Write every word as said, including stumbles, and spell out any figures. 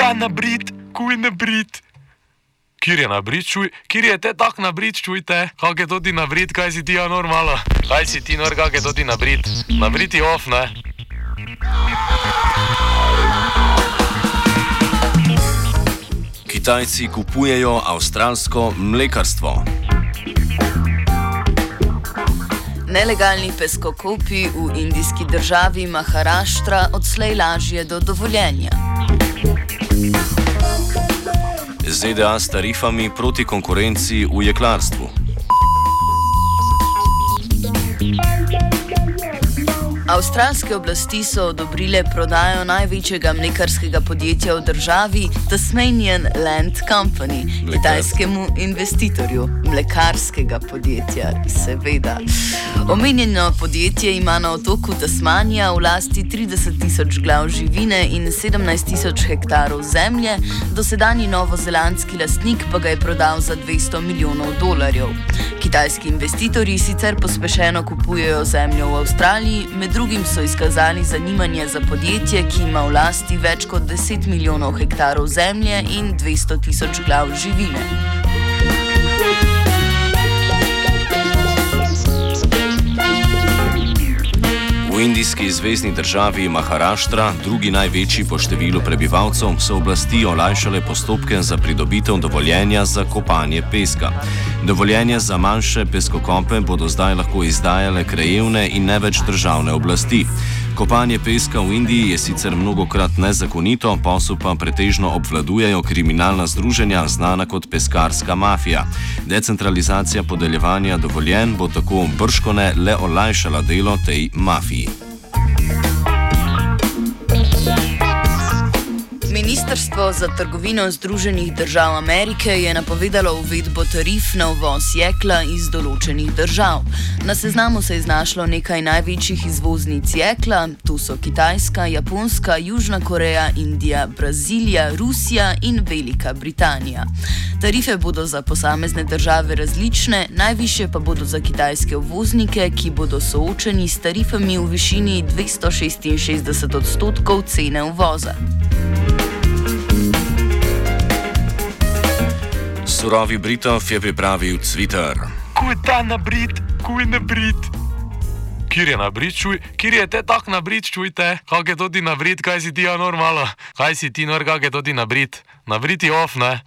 ta nabrit, kuj nabrit. Kjer je nabrit, čuj, kjer je te tak nabrit, čujte, kak je to ti nabrit, kaj si ti ja normalo? Kaj si ti nor, kak je to ti nabrit? Nabrit je off, ne? Kitajci kupujejo avstralsko mlekarstvo. Nelegalni peskokopi v indijski državi Maharaštra odslej lažje do dovoljenja. Z D A s tarifami proti konkurenci v jeklarstvu. Avstralske oblasti so odobrile prodajo največjega mlekarskega podjetja v državi, Tasmanian Land Company, Mlekar. kitajskemu investitorju mlekarskega podjetja, seveda. Omenjeno podjetje ima na otoku Tasmanija v lasti trideset tisoč glav živine in sedemnajst tisoč hektarov zemlje, dosedanji novozelandski lastnik pa ga je prodal za dvesto milijonov dolarjev. Kitajski investitorji sicer pospešeno kupujejo zemljo v Avstraliji, med drugim so izkazali zanimanje za podjetje, ki ima v lasti več kot deset milijonov hektarov zemlje in dvesto tisoč glav živine. V indijski zvezni državi Maharaštra, drugi največji po številu prebivalcev, so oblasti olajšale postopke za pridobitev dovoljenja za kopanje peska. Dovoljenje za manjše peskokope bodo zdaj lahko izdajale krajevne in ne več državne oblasti. Kopanje peska v Indiji je sicer mnogokrat nezakonito, posel pa pretežno obvladujejo kriminalna združenja, znana kot peskarska mafija. Decentralizacija podeljevanja dovoljenj bo tako bržkone le olajšala delo tej mafiji. Ministrstvo za trgovino Združenih držav Amerike je napovedalo uvedbo tarif na uvoz jekla iz določenih držav. Na seznamu se je znašlo nekaj največjih izvoznic jekla, tu so Kitajska, Japonska, Južna Koreja, Indija, Brazilija, Rusija in Velika Britanija. Tarife bodo za posamezne države različne, najvišje pa bodo za kitajske uvoznike, ki bodo soočeni s tarifami v višini dvesto šestinšestdeset odstotkov cene uvoza. Surovi Britov je pripravil Twitter. Kuj ta nabrit, kuj nabrit. Kjer je nabrit, čuj, kjer je te tak nabrit, čujte, kak je to ti nabrit, kaj si ti ja normalo? Kaj si ti nor, kak je to ti nabrit? Nabrit je off, ne?